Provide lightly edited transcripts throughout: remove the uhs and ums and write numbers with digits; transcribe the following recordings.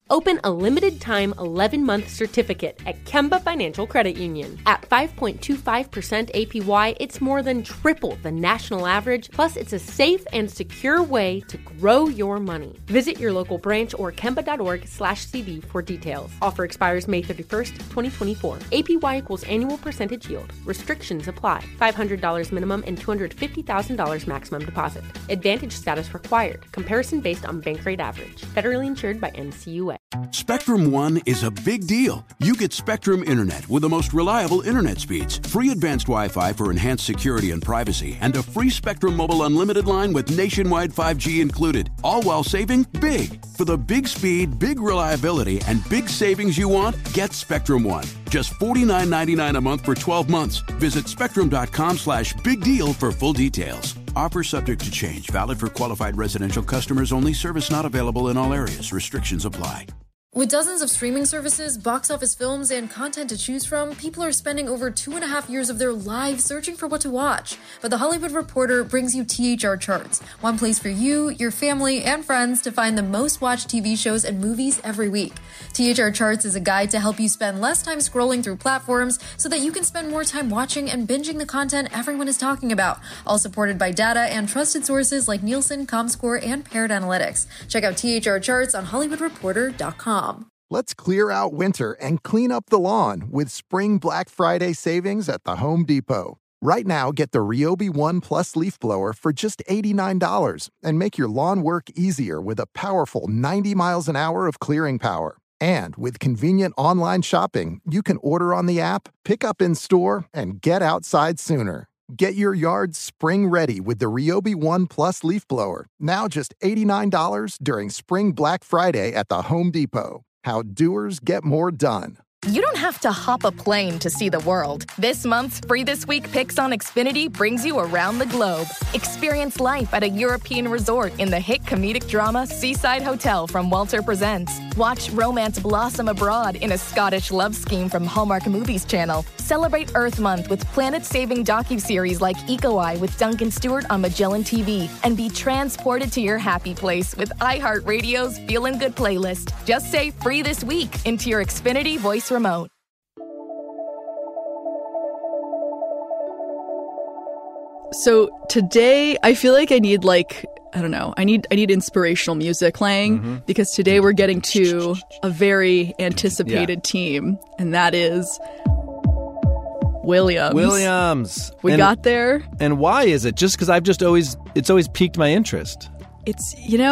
Open a limited-time 11-month certificate at Kemba Financial Credit Union. At 5.25% APY, it's more than triple the national average, plus it's a safe and secure way to grow your money. Visit your local branch or kemba.org/CD for details. Offer expires May 31st, 2024. APY equals annual percentage yield. Restrictions apply. $500 minimum and $250,000 maximum deposit. Advantage status required. Comparison based on bank rate average. Federally insured by NCUA. Spectrum One is a big deal. You get Spectrum Internet with the most reliable internet speeds, free advanced Wi-Fi for enhanced security and privacy, and a free Spectrum Mobile Unlimited line with nationwide 5G included, all while saving big. For the big speed, big reliability, and big savings you want, get Spectrum One. Just $49.99 a month for 12 months. Visit spectrum.com/big deal for full details. Offer subject to change. Valid for qualified residential customers only. Service not available in all areas. Restrictions apply. With dozens of streaming services, box office films, and content to choose from, people are spending over 2.5 years of their lives searching for what to watch. But The Hollywood Reporter brings you THR Charts, one place for you, your family, and friends to find the most watched TV shows and movies every week. THR Charts is a guide to help you spend less time scrolling through platforms so that you can spend more time watching and binging the content everyone is talking about, all supported by data and trusted sources like Nielsen, Comscore, and Paired Analytics. Check out THR Charts on HollywoodReporter.com. Let's clear out winter and clean up the lawn with Spring Black Friday savings at the Home Depot. Right now, get the Ryobi One Plus leaf blower for just $89 and make your lawn work easier with a powerful 90 miles an hour of clearing power. And with convenient online shopping, you can order on the app, pick up in store, and get outside sooner. Get your yard spring ready with the Ryobi One Plus leaf blower, now just $89 during Spring Black Friday at the Home Depot. How doers get more done. You don't have to hop a plane to see the world. This month's Free This Week picks on Xfinity brings you around the globe. Experience life at a European resort in the hit comedic drama Seaside Hotel from Walter Presents. Watch romance blossom abroad in a Scottish love scheme from Hallmark Movies Channel. Celebrate Earth Month with planet-saving docuseries like Eco Eye with Duncan Stewart on Magellan TV. And be transported to your happy place with iHeartRadio's Feelin' Good playlist. Just say Free This Week into your Xfinity voice remote. So today, I feel like I need I need inspirational music playing because today we're getting to a very anticipated team, and that is Williams. We got there. And why is it? Just because it's always piqued my interest. It's,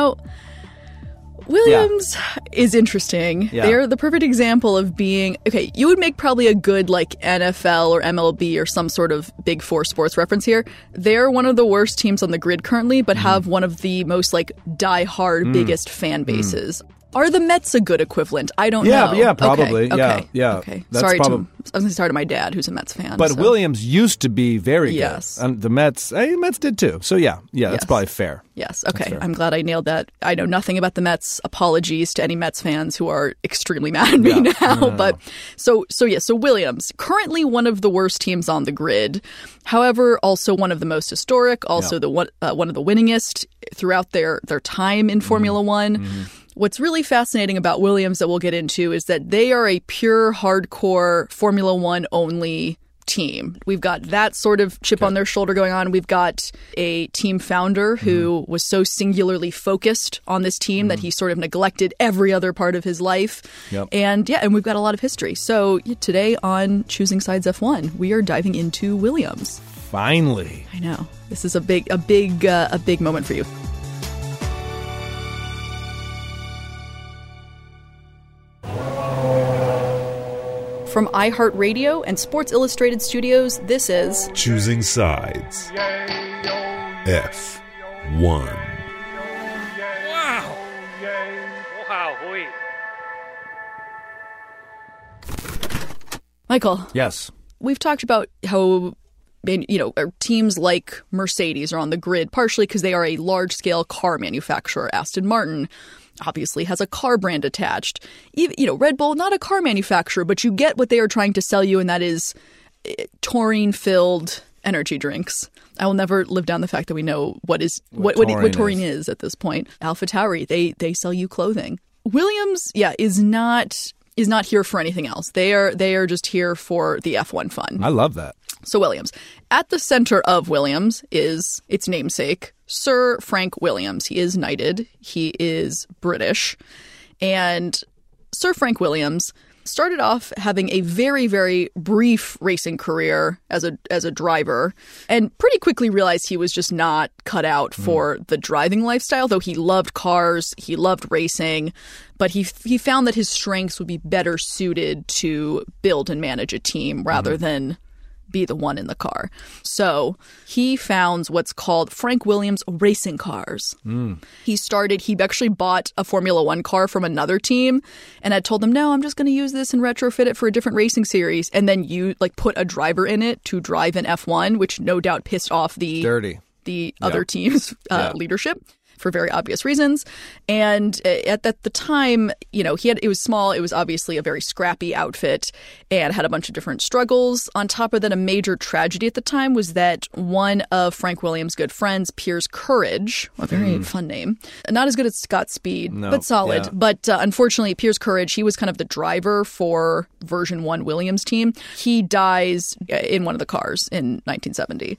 Williams is interesting. Yeah. They're the perfect example of being, okay, you would make probably a good NFL or MLB or some sort of Big Four sports reference here. They're one of the worst teams on the grid currently, but have one of the most die-hard biggest fan bases. Are the Mets a good equivalent? I don't know. Yeah, probably. Okay. Yeah. Okay. That's Sorry probably to my dad, who's a Mets fan. But Williams used to be very good. Yes. And the Mets did too. So yeah, that's probably fair. Yes. Okay. I'm glad I nailed that. I know nothing about the Mets. Apologies to any Mets fans who are extremely mad at me now. No. But so Williams, currently one of the worst teams on the grid. However, also one of the most historic, also one of the winningest throughout their time in Formula One. What's really fascinating about Williams that we'll get into is that they are a pure hardcore Formula One only team. We've got that sort of chip on their shoulder going on. We've got a team founder who was so singularly focused on this team that he sort of neglected every other part of his life. Yep. And we've got a lot of history. So today on Choosing Sides F1, we are diving into Williams. Finally. I know. This is a big moment for you. From iHeartRadio and Sports Illustrated Studios, this is Choosing Sides F1. Wow. Michael. Yes. We've talked about how teams like Mercedes are on the grid, partially because they are a large-scale car manufacturer. Aston Martin obviously has a car brand attached. Even, Red Bull, not a car manufacturer, but you get what they are trying to sell you, and that is taurine-filled energy drinks. I will never live down the fact that we know what taurine is at this point. AlphaTauri, they sell you clothing. Williams, is not here for anything else. They are just here for the F1 fun. I love that. So Williams. At the center of Williams is its namesake, Sir Frank Williams. He is knighted. He is British. And Sir Frank Williams started off having a very, very brief racing career as a driver, and pretty quickly realized he was just not cut out for the driving lifestyle, though he loved cars, he loved racing, but he found that his strengths would be better suited to build and manage a team rather than be the one in the car. So he founds what's called Frank Williams Racing Cars. He actually bought a Formula One car from another team and had told them, no, I'm just going to use this and retrofit it for a different racing series. And then you put a driver in it to drive an F1, which no doubt pissed off the other team's leadership for very obvious reasons. And at the time, it was small. It was obviously a very scrappy outfit and had a bunch of different struggles. On top of that, a major tragedy at the time was that one of Frank Williams' good friends, Piers Courage, a very fun name, not as good as Scott Speed, but solid. Yeah. But unfortunately, Piers Courage, he was kind of the driver for version 1 Williams team. He dies in one of the cars in 1970.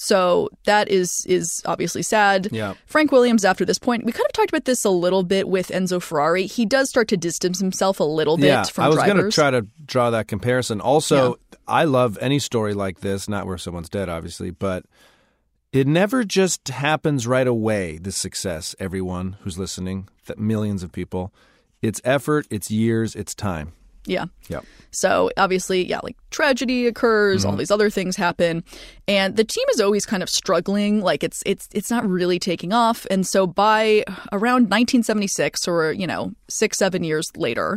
So that is obviously sad. Yeah. Frank Williams, after this point, we kind of talked about this a little bit with Enzo Ferrari. He does start to distance himself a little bit from drivers. I was going to try to draw that comparison. Also, I love any story like this, not where someone's dead, obviously, but it never just happens right away, this success, everyone who's listening, millions of people. It's effort, it's years, it's time. Yeah. Yep. So obviously, tragedy occurs, all these other things happen, and the team is always kind of struggling. It's not really taking off. And so by around 1976, or 6-7 years later,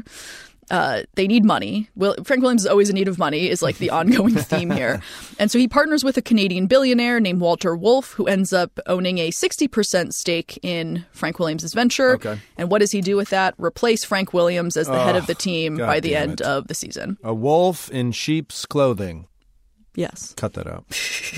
they need money. Frank Williams is always in need of money, is the ongoing theme here. And so he partners with a Canadian billionaire named Walter Wolf, who ends up owning a 60% stake in Frank Williams' venture. Okay. And what does he do with that? Replace Frank Williams as the head of the team by the end of the season. A wolf in sheep's clothing. Yes. Cut that out.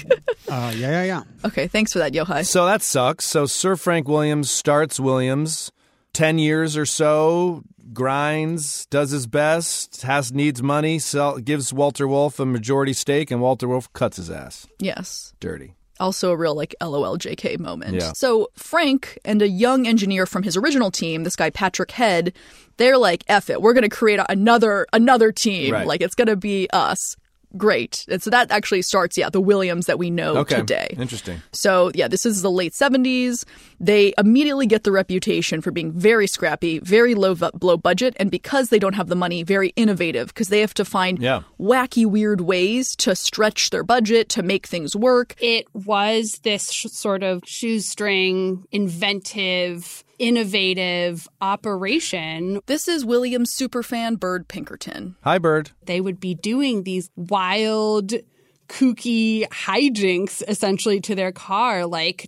Yeah. Okay, thanks for that, Yochai. So that sucks. So Sir Frank Williams starts Williams, 10 years or so, grinds, does his best, needs money, gives Walter Wolf a majority stake, and Walter Wolf cuts his ass. Yes. Dirty. Also a real LOL JK moment. Yeah. So Frank and a young engineer from his original team, this guy Patrick Head, they're like, F it, we're going to create another team. Right. It's going to be us. Great. And so that actually starts, the Williams that we know today. Interesting. So, this is the late 70s. They immediately get the reputation for being very scrappy, very low budget, and because they don't have the money, very innovative, because they have to find wacky, weird ways to stretch their budget, to make things work. It was this sort of shoestring, inventive, innovative operation. This is Williams superfan Bird Pinkerton. Hi, Bird. They would be doing these wild, kooky hijinks essentially to their car,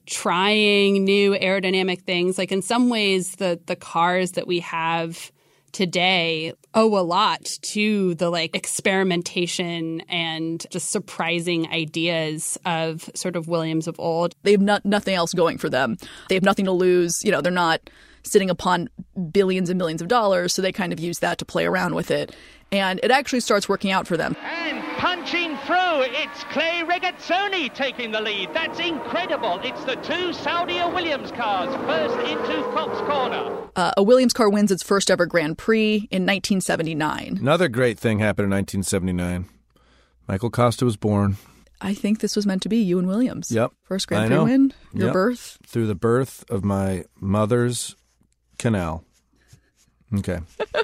trying new aerodynamic things. In some ways, the cars that we have today owe a lot to the experimentation and just surprising ideas of sort of Williams of old. They have nothing else going for them. They have nothing to lose. They're not sitting upon billions and millions of dollars, so they kind of use that to play around with it. And it actually starts working out for them. And punching through, it's Clay Regazzoni taking the lead. That's incredible. It's the two Saudia Williams cars first into Fox Corner. A Williams car wins its first ever Grand Prix in 1979. Another great thing happened in 1979. Michael Costa was born. I think this was meant to be you and Williams. Yep. First Grand Prix win, your birth. Through the birth of my mother's canal. Okay.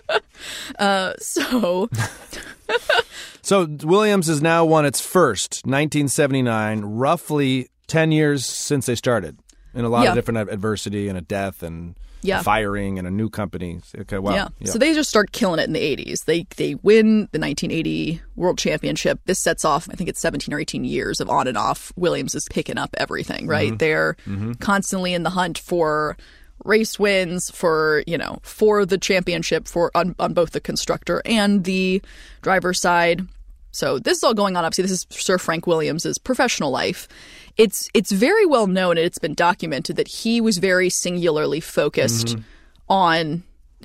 So Williams has now won its first, 1979, roughly 10 years since they started, in a lot of different adversity and a death and a firing and a new company. Okay, wow. Yeah. So they just start killing it in the 80s. They win the 1980 World Championship. This sets off, I think it's 17 or 18 years of on and off. Williams is picking up everything, right? Mm-hmm. They're constantly in the hunt for race wins, for the championship, on both the constructor and the driver side. So this is all going on. Obviously, this is Sir Frank Williams' professional life. It's very well known, and it's been documented that he was very singularly focused on his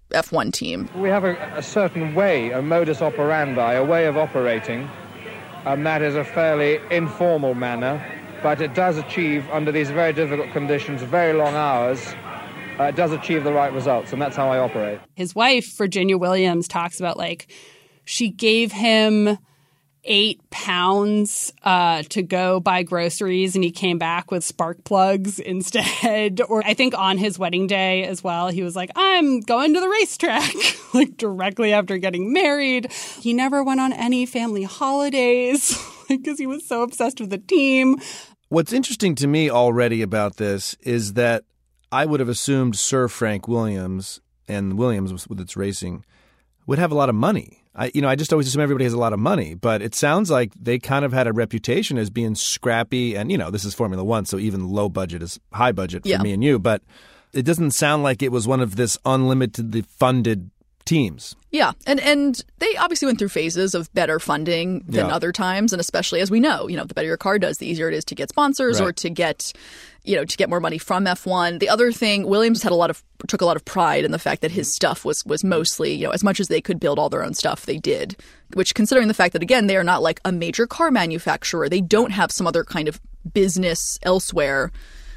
F1 team. We have a certain way, a modus operandi, a way of operating, and that is a fairly informal manner, but it does achieve, under these very difficult conditions, very long hours, it does achieve the right results, and that's how I operate. His wife, Virginia Williams, talks about, like, she gave him 8 pounds to go buy groceries, and he came back with spark plugs instead. Or I think on his wedding day as well, he was like, I'm going to the racetrack, like directly after getting married. He never went on any family holidays because he was so obsessed with the team. What's interesting to me already about this is that I would have assumed Sir Frank Williams and Williams with its racing would have a lot of money. I just always assume everybody has a lot of money, but it sounds like they kind of had a reputation as being scrappy. And, this is Formula One, so even low budget is high budget for me and you. But it doesn't sound like it was one of this unlimitedly funded teams. Yeah. And they obviously went through phases of better funding than other times. And especially, as we know, the better your car does, the easier it is to get sponsors or to get more money from F1. The other thing, Williams took a lot of pride in the fact that his stuff was mostly, as much as they could build all their own stuff, they did. Which, considering the fact that, again, they are not like a major car manufacturer, they don't have some other kind of business elsewhere,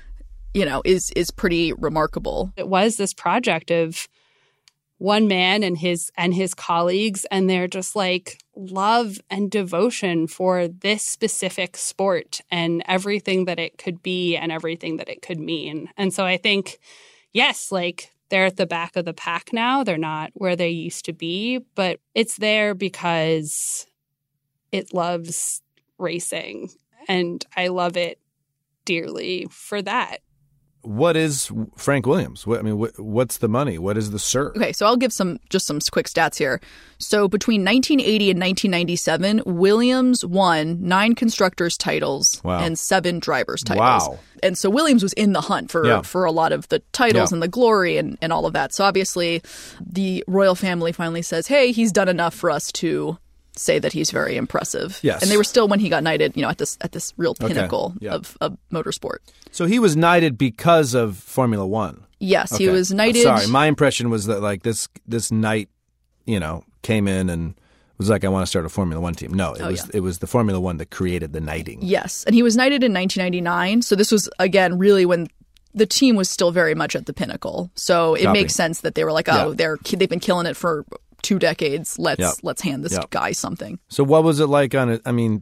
is pretty remarkable. It was this project of one man and his colleagues, and they're just like love and devotion for this specific sport and everything that it could be and everything that it could mean. And so I think, yes, like they're at the back of the pack now. They're not where they used to be, but it's there because it loves racing, and I love it dearly for that. What is Frank Williams? What's the money? What is the Sir? Okay, so I'll give just some quick stats here. So between 1980 and 1997, Williams won 9 constructors' titles and 7 drivers' titles. Wow. And so Williams was in the hunt for a lot of the titles and the glory and all of that. So obviously the royal family finally says, hey, he's done enough for us to say that he's very impressive. Yes. And they were still, when he got knighted, at this real pinnacle of motorsport. So he was knighted because of Formula One. Yes, he was knighted. Sorry, my impression was that like this knight, came in and was like, I want to start a Formula One team. No, it was the Formula One that created the knighting. Yes, and he was knighted in 1999. So this was, again, really when the team was still very much at the pinnacle. So it makes sense that they were like, they've been killing it for 2 decades. Let's hand this guy something. So what was it like on it? I mean,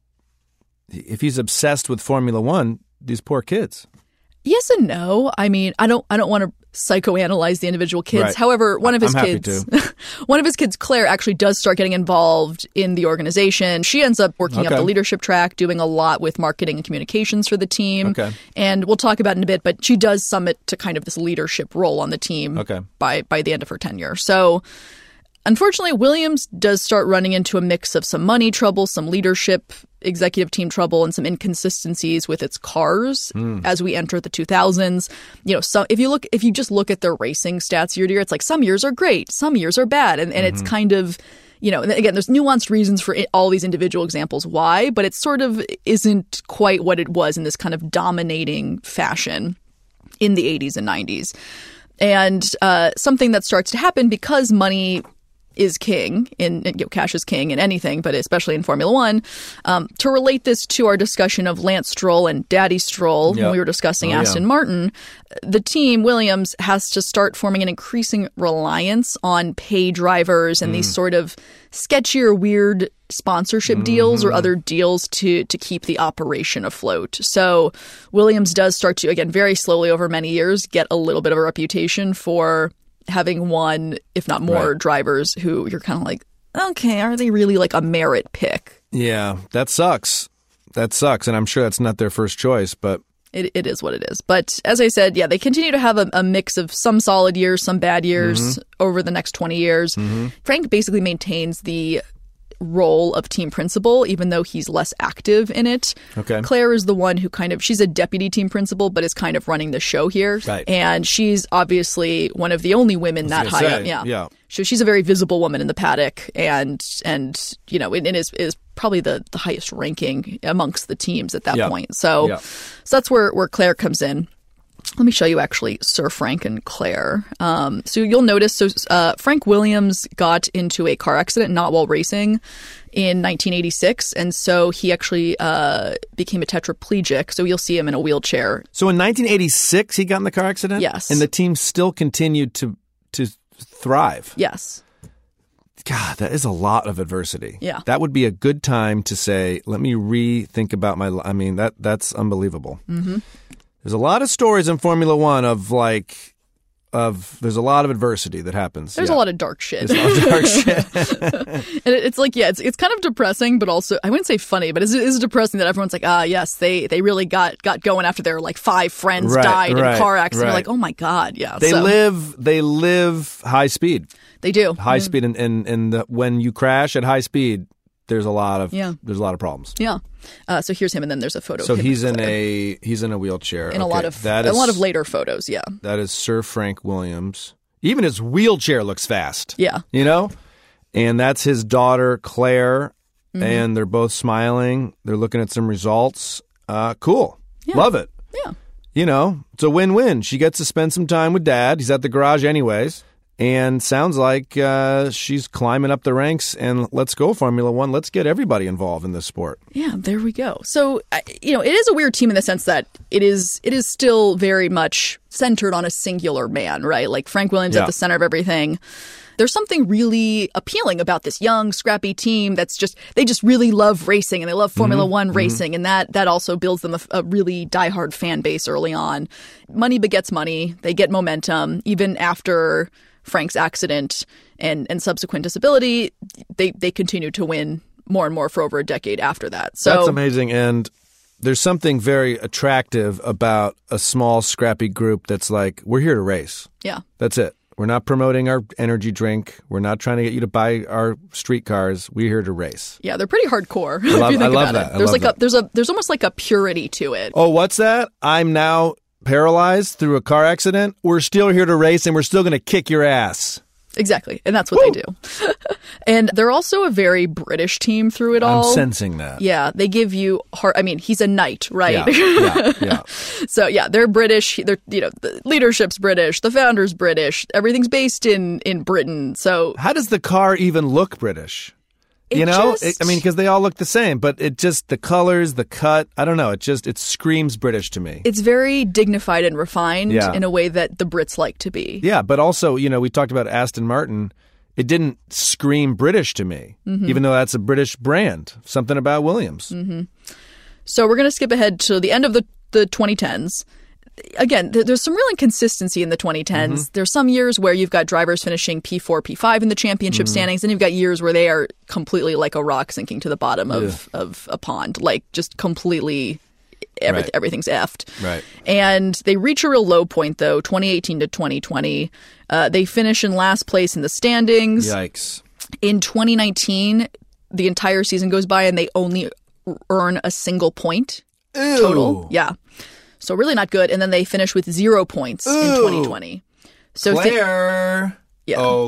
if he's obsessed with Formula One, these poor kids. Yes and no. I mean, I don't want to psychoanalyze the individual kids. Right. However, one of his kids, Claire, actually does start getting involved in the organization. She ends up working up the leadership track, doing a lot with marketing and communications for the team. Okay. And we'll talk about it in a bit, but she does summit to kind of this leadership role on the team by the end of her tenure. So unfortunately, Williams does start running into a mix of some money trouble, some leadership, executive team trouble, and some inconsistencies with its cars as we enter the 2000s. So if you just look at their racing stats year to year, it's like some years are great, some years are bad, and it's kind of, and again, there's nuanced reasons for all these individual examples why, but it sort of isn't quite what it was in this kind of dominating fashion in the 80s and 90s. And something that starts to happen because money is king cash is king in anything, but especially in Formula One. To relate this to our discussion of Lance Stroll and Daddy Stroll when we were discussing Aston Martin, the team, Williams, has to start forming an increasing reliance on pay drivers and these sort of sketchier, weird sponsorship deals or other deals to keep the operation afloat. So Williams does start to, again, very slowly over many years, get a little bit of a reputation for having one, if not more, drivers who you're kind of like, okay, are they really like a merit pick? Yeah, that sucks. And I'm sure that's not their first choice, but it is what it is. But as I said, they continue to have a mix of some solid years, some bad years over the next 20 years. Frank basically maintains the role of team principal, even though he's less active in it. Okay. Claire is the one who she's a deputy team principal, but is kind of running the show here. Right. And she's obviously one of the only women that high up. Yeah. So she's a very visible woman in the paddock and is probably the highest ranking amongst the teams at that point. So that's where Claire comes in. Let me show you, actually, Sir Frank and Claire. So you'll notice, Frank Williams got into a car accident not while racing in 1986, and so he actually became a tetraplegic, so you'll see him in a wheelchair. So in 1986, he got in the car accident? Yes. And the team still continued to thrive? Yes. God, that is a lot of adversity. Yeah. That would be a good time to say, let me rethink about my life. I mean, that's unbelievable. Mm-hmm. There's a lot of stories in Formula One there's a lot of adversity that happens. There's a lot of dark shit. There's a lot of dark shit. And it's like, it's kind of depressing, but also, I wouldn't say funny, but it's depressing that everyone's like, yes, they really got going after their like 5 friends died in a car accident. You're like, oh my God, yeah. They live high speed. They do. High speed, and when you crash at high speed, there's a lot of problems. Yeah. So here's him, and then there's a photo. So of him he's in a wheelchair. In a lot of later photos. Yeah. That is Sir Frank Williams. Even his wheelchair looks fast. Yeah. You know, and that's his daughter Claire, and they're both smiling. They're looking at some results. Cool. Yeah. Love it. Yeah. You know, it's a win-win. She gets to spend some time with Dad. He's at the garage anyways. And sounds like she's climbing up the ranks, and let's go Formula One. Let's get everybody involved in this sport. Yeah, there we go. So, it is a weird team in the sense that it is still very much centered on a singular man, right? Like Frank Williams at the center of everything. There's something really appealing about this young, scrappy team they just really love racing, and they love Formula One racing, and that also builds them a really diehard fan base early on. Money begets money. They get momentum. Even after Frank's accident and subsequent disability, they continue to win more and more for over a decade after that. So that's amazing. And there's something very attractive about a small, scrappy group that's like, we're here to race. Yeah. That's it. We're not promoting our energy drink. We're not trying to get you to buy our streetcars. We're here to race. Yeah, they're pretty hardcore. I love, if you think about that. it. There's almost like a purity to it. Oh, what's that? I'm now paralyzed through a car accident. We're still here to race, and we're still going to kick your ass. Exactly. And that's what they do. And they're also a very British team through it all. I'm sensing that. Yeah. They give you heart. I mean, he's a knight, right? Yeah. So, yeah, they're British. The leadership's British. The founder's British. Everything's based in Britain. So how does the car even look British? Because they all look the same, but it just, the colors, the cut, I don't know. It screams British to me. It's very dignified and refined in a way that the Brits like to be. Yeah, but also, we talked about Aston Martin. It didn't scream British to me, even though that's a British brand. Something about Williams. Mm-hmm. So we're going to skip ahead to the end of the 2010s. Again, there's some real inconsistency in the 2010s. There's some years where you've got drivers finishing P4, P5 in the championship standings, and you've got years where they are completely like a rock sinking to the bottom of a pond, like just completely everything's effed. Right. And they reach a real low point, though, 2018 to 2020. They finish in last place in the standings. Yikes. In 2019, the entire season goes by and they only earn a single point total. Yeah. So really not good. And then they finish with 0 points in 2020. So Claire. Yeah. Oh,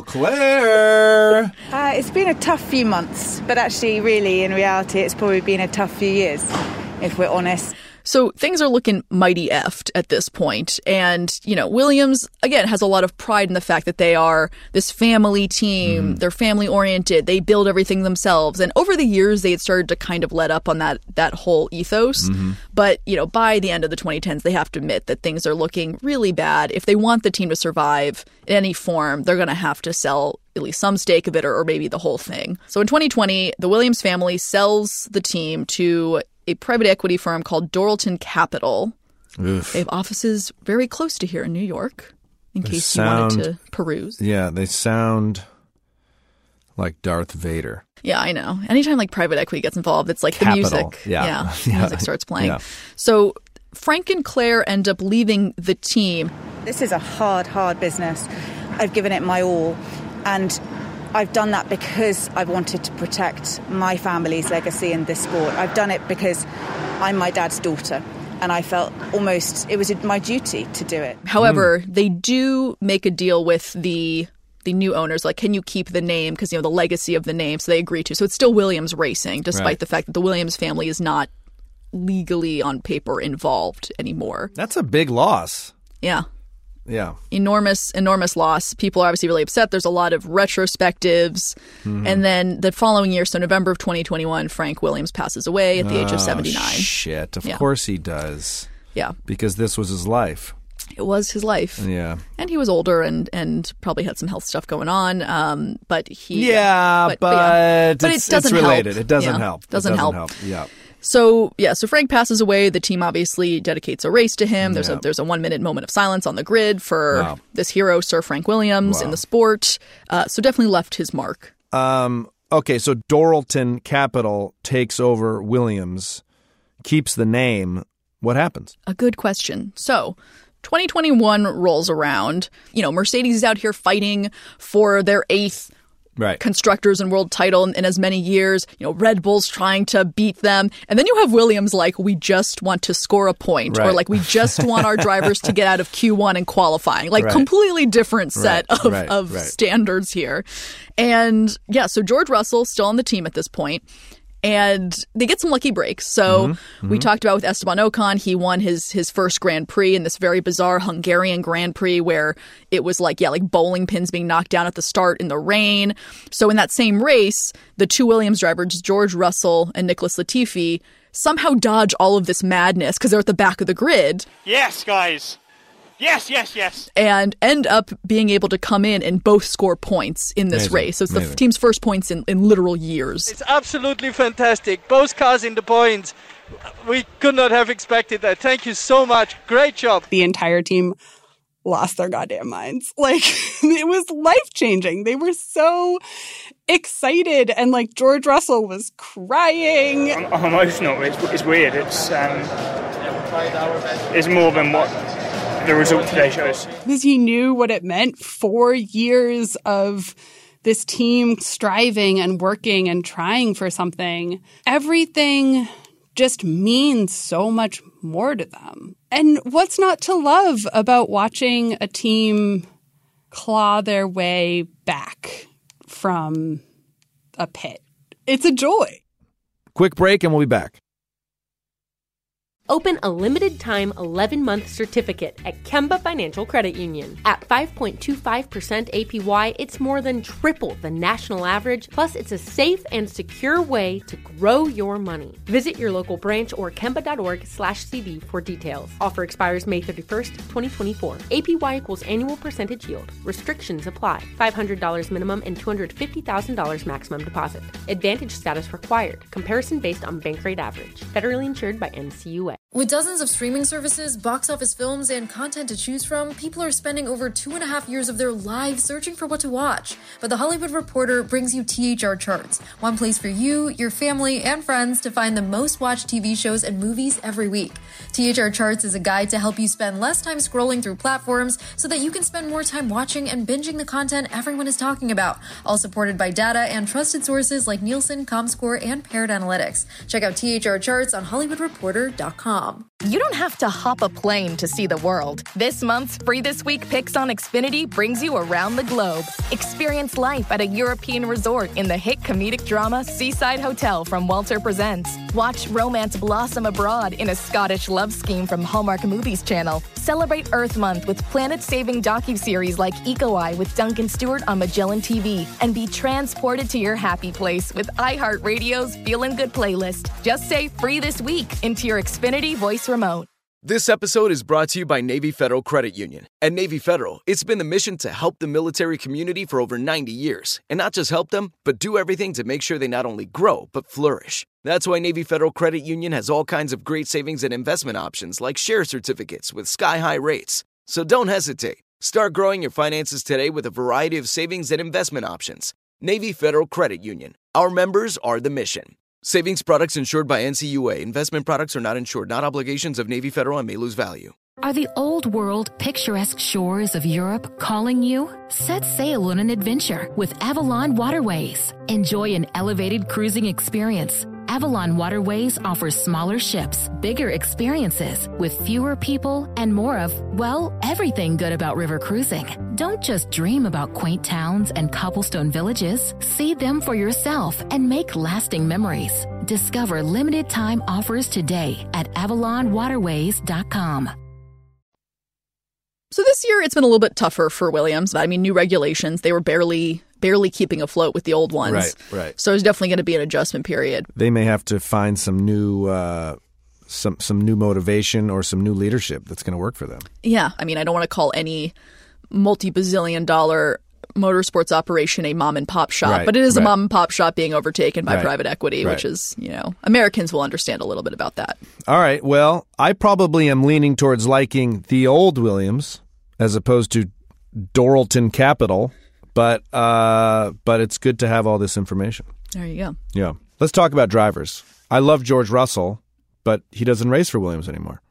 Claire. It's been a tough few months, but actually, really, in reality, it's probably been a tough few years, if we're honest. So things are looking mighty effed at this point. And, Williams, again, has a lot of pride in the fact that they are this family team. They're family oriented. They build everything themselves. And over the years, they had started to kind of let up on that whole ethos. But, by the end of the 2010s, they have to admit that things are looking really bad. If they want the team to survive in any form, they're going to have to sell at least some stake of it or maybe the whole thing. So in 2020, the Williams family sells the team to a private equity firm called Doralton Capital. Oof. They have offices very close to here in New York, in case you wanted to peruse. Yeah, they sound like Darth Vader. Yeah, I know. Anytime private equity gets involved, it's like Capital. The music. Yeah. The music starts playing. Yeah. So Frank and Claire end up leaving the team. This is a hard business. I've given it my all, and I've done that because I wanted to protect my family's legacy in this sport. I've done it because I'm my dad's daughter, and I felt almost it was my duty to do it. However, they do make a deal with the new owners, like, can you keep the name? Because, the legacy of the name, so they agree to. So it's still Williams Racing, despite the fact that the Williams family is not legally on paper involved anymore. That's a big loss. Yeah. Yeah. Enormous loss. People are obviously really upset. There's a lot of retrospectives. Mm-hmm. And then the following year, so November of 2021, Frank Williams passes away at the age of 79. Shit. Of course he does. Yeah. Because this was his life. It was his life. Yeah. And he was older and probably had some health stuff going on. But he... but it doesn't it's related. Help. It doesn't help. Doesn't help. Yeah. So Frank passes away. The team obviously dedicates a race to him. There's a 1-minute moment of silence on the grid for this hero, Sir Frank Williams, in the sport. So definitely left his mark. Okay, so Doralton Capital takes over Williams, keeps the name. What happens? A good question. So 2021 rolls around. Mercedes is out here fighting for their 8th constructors and world title in as many years. Red Bull's trying to beat them. And then you have Williams like, we just want to score a point. Or like, we just want our drivers to get out of Q1 in qualifying. Like, completely different set of standards here. And so George Russell still on the team at this point. And they get some lucky breaks. So we talked about with Esteban Ocon, he won his first Grand Prix in this very bizarre Hungarian Grand Prix where it was like bowling pins being knocked down at the start in the rain. So in that same race, the two Williams drivers, George Russell and Nicholas Latifi, somehow dodge all of this madness because they're at the back of the grid. Yes, guys. Yes. And end up being able to come in and both score points in this race. So it's the team's first points in literal years. It's absolutely fantastic. Both cars in the points. We could not have expected that. Thank you so much. Great job. The entire team lost their goddamn minds. Like, it was life-changing. They were so excited, and George Russell was crying. I'm emotional. It's weird. It's more than what the result today shows. Because he knew what it meant. 4 years of this team striving and working and trying for something. Everything just means so much more to them. And what's not to love about watching a team claw their way back from a pit? It's a joy. Quick break and we'll be back. Open a limited-time 11-month certificate at Kemba Financial Credit Union. At 5.25% APY, it's more than triple the national average, plus it's a safe and secure way to grow your money. Visit your local branch or kemba.org/CD for details. Offer expires May 31st, 2024. APY equals annual percentage yield. Restrictions apply. $500 minimum and $250,000 maximum deposit. Advantage status required. Comparison based on bank rate average. Federally insured by NCUA. With dozens of streaming services, box office films, and content to choose from, people are spending over 2.5 years of their lives searching for what to watch. But The Hollywood Reporter brings you THR Charts, one place for you, your family, and friends to find the most watched TV shows and movies every week. THR Charts is a guide to help you spend less time scrolling through platforms so that you can spend more time watching and binging the content everyone is talking about, all supported by data and trusted sources like Nielsen, Comscore, and Paired Analytics. Check out THR Charts on HollywoodReporter.com. You don't have to hop a plane to see the world. This month's Free This Week Picks on Xfinity brings you around the globe. Experience life at a European resort in the hit comedic drama Seaside Hotel from Walter Presents. Watch romance blossom abroad in a Scottish love scheme from Hallmark Movies Channel. Celebrate Earth Month with planet-saving docuseries like Eco Eye with Duncan Stewart on Magellan TV. And be transported to your happy place with iHeartRadio's Feelin' Good playlist. Just say Free This Week into your Xfinity voice remote. This episode is brought to you by Navy Federal Credit Union. At Navy Federal, it's been the mission to help the military community for over 90 years. And not just help them, but do everything to make sure they not only grow, but flourish. That's why Navy Federal Credit Union has all kinds of great savings and investment options like share certificates with sky-high rates. So don't hesitate. Start growing your finances today with a variety of savings and investment options. Navy Federal Credit Union. Our members are the mission. Savings products insured by NCUA. Investment products are not insured, not obligations of Navy Federal and may lose value. Are the old world, picturesque shores of Europe calling you? Set sail on an adventure with Avalon Waterways. Enjoy an elevated cruising experience. Avalon Waterways offers smaller ships, bigger experiences, with fewer people and more of, well, everything good about river cruising. Don't just dream about quaint towns and cobblestone villages. See them for yourself and make lasting memories. Discover limited time offers today at AvalonWaterways.com. So this year it's been a little bit tougher for Williams. I mean, new regulations, they were barely keeping afloat with the old ones. Right. So there's definitely going to be an adjustment period. They may have to find some new some new motivation or some new leadership that's going to work for them. Yeah. I mean, I don't want to call any multi-bazillion-dollar motorsports operation a mom-and-pop shop, but it is a mom-and-pop shop being overtaken by private equity, which is, Americans will understand a little bit about that. All right. Well, I probably am leaning towards liking the old Williams as opposed to Doralton Capital, but it's good to have all this information. There you go. Yeah. Let's talk about drivers. I love George Russell, but he doesn't race for Williams anymore.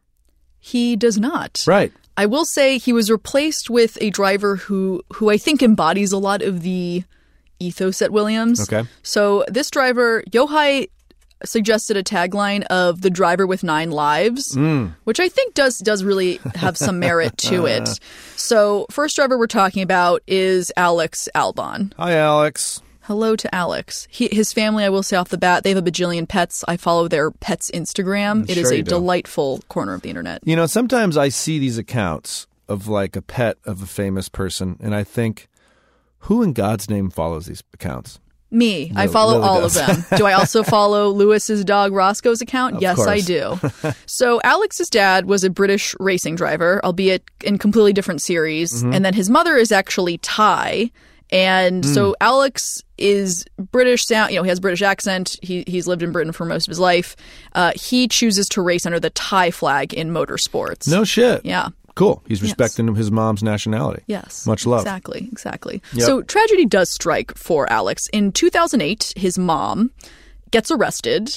He does not. Right. I will say he was replaced with a driver who I think embodies a lot of the ethos at Williams. Okay. So this driver, Yohai, suggested a tagline of the driver with 9 lives, which I think does really have some merit to it. So first driver we're talking about is Alex Albon. Hi, Alex. Hello to Alex. His family, I will say off the bat, they have a bajillion pets. I follow their pets' Instagram. It is a delightful corner of the internet. Sometimes I see these accounts of like a pet of a famous person, and I think, who in God's name follows these accounts? Me. I follow all of them. Do I also follow Lewis's dog Roscoe's account? Yes, I do. So Alex's dad was a British racing driver, albeit in completely different series. And then his mother is actually Thai. And so Alex is British sound, he has a British accent. He's lived in Britain for most of his life. He chooses to race under the Thai flag in motorsports. No shit. Yeah. Cool. He's respecting his mom's nationality. Yes. Much love. Exactly. Yep. So tragedy does strike for Alex. In 2008, his mom gets arrested.